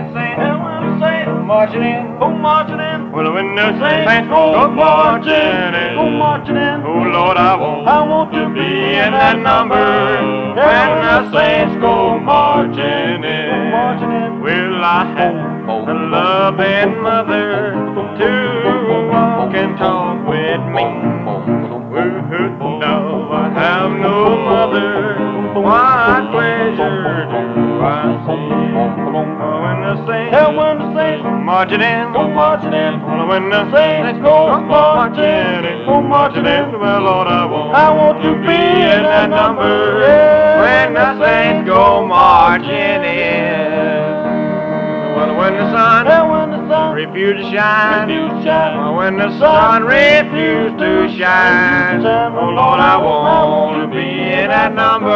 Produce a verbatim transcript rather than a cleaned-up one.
saints, when the saints go marching in, go marching in. Well, when the saints go marching in, go marching in. oh Lord, I want, I want to be in that number. When the saints go marching in, marching in. will I have a loving mother to walk and talk with me? No, I have no mother. What pleasure do I see? When the saints Hey, when the saints go marching in, go marching in. when the saints go marching in, go marching in. well, Lord, I want, I want to be in that number. When the saints go marching in. Well, when the sun Hey, when the sun refused to shine, refused to shine. when the sun refused to shine, oh Lord, I want to be in that number.